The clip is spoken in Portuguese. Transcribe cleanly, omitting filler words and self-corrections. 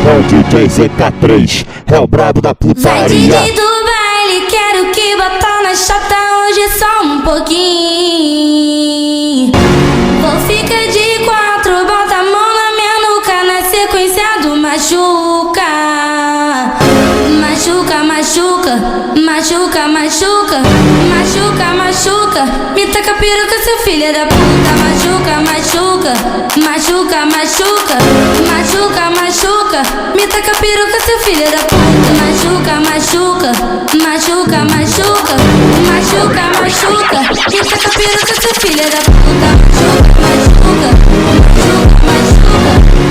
o DJ ZK3, é o brabo da Vai putaria. DJ do baile, quero que bota na chata hoje só um pouquinho. Vou ficar de quatro, bota a mão na minha nuca na sequência do machuca. Machuca, machuca, machuca, machuca, machuca, machuca. Me taca peruca, seu filho da puta. Machuca, machuca, machuca, machuca, machuca, machuca. Me taca peruca, seu filho da puta. Machuca, machuca, machuca, machuca, machuca, machuca. Me taca peruca, seu filho da puta. Machuca, machuca, machuca, machuca.